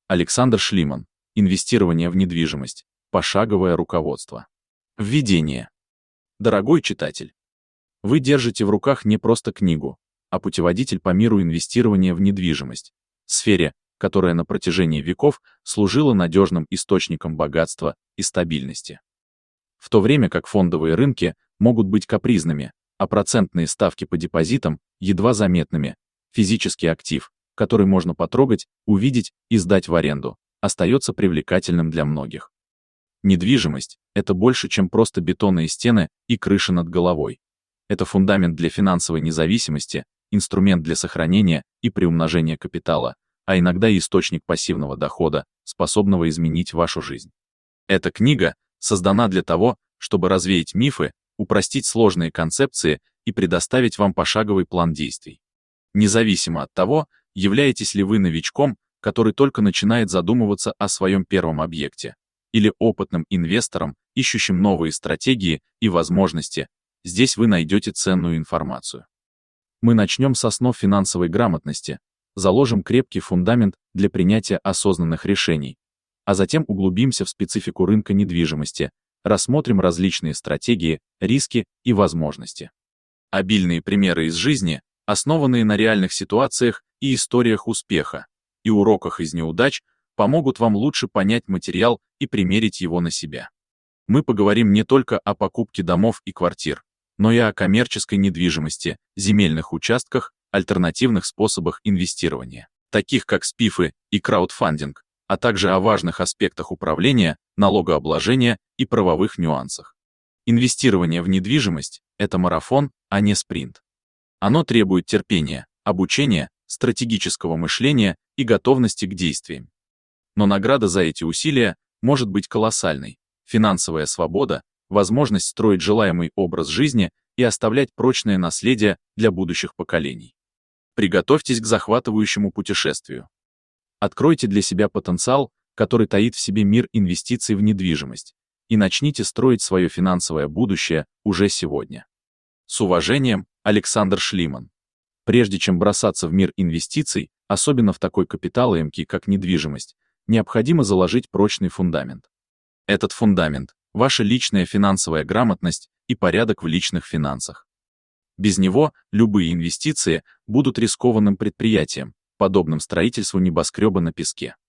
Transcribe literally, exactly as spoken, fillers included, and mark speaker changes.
Speaker 1: Александр Шлиман. Инвестирование в недвижимость. Пошаговое руководство. Введение. Дорогой читатель, вы держите в руках не просто книгу, а путеводитель по миру инвестирования в недвижимость, сфере, которая на протяжении веков служила надежным источником богатства и стабильности. В то время как фондовые рынки могут быть капризными, а процентные ставки по депозитам едва заметными, физический актив, который можно потрогать, увидеть и сдать в аренду, остается привлекательным для многих. Недвижимость – это больше, чем просто бетонные стены и крыша над головой. Это фундамент для финансовой независимости, инструмент для сохранения и приумножения капитала, а иногда и источник пассивного дохода, способного изменить вашу жизнь. Эта книга создана для того, чтобы развеять мифы, упростить сложные концепции и предоставить вам пошаговый план действий. Независимо от того, являетесь ли вы новичком, который только начинает задумываться о своем первом объекте, или опытным инвестором, ищущим новые стратегии и возможности, здесь вы найдете ценную информацию. Мы начнем с основ финансовой грамотности, заложим крепкий фундамент для принятия осознанных решений, а затем углубимся в специфику рынка недвижимости, рассмотрим различные стратегии, риски и возможности. Обильные примеры из жизни, основанные на реальных ситуациях и историях успеха, и уроках из неудач, помогут вам лучше понять материал и примерить его на себя. Мы поговорим не только о покупке домов и квартир, но и о коммерческой недвижимости, земельных участках, альтернативных способах инвестирования, таких как спифы и краудфандинг, а также о важных аспектах управления, налогообложения и правовых нюансах. Инвестирование в недвижимость – это марафон, а не спринт. Оно требует терпения, обучения, стратегического мышления и готовности к действиям. Но награда за эти усилия может быть колоссальной. Финансовая свобода, возможность строить желаемый образ жизни и оставлять прочное наследие для будущих поколений. Приготовьтесь к захватывающему путешествию. Откройте для себя потенциал, который таит в себе мир инвестиций в недвижимость, и начните строить свое финансовое будущее уже сегодня. С уважением, Александр Шлиман. Прежде чем бросаться в мир инвестиций, особенно в такой капиталоемкий, как недвижимость, необходимо заложить прочный фундамент. Этот фундамент – ваша личная финансовая грамотность и порядок в личных финансах. Без него любые инвестиции будут рискованным предприятием, подобным строительству небоскреба на песке.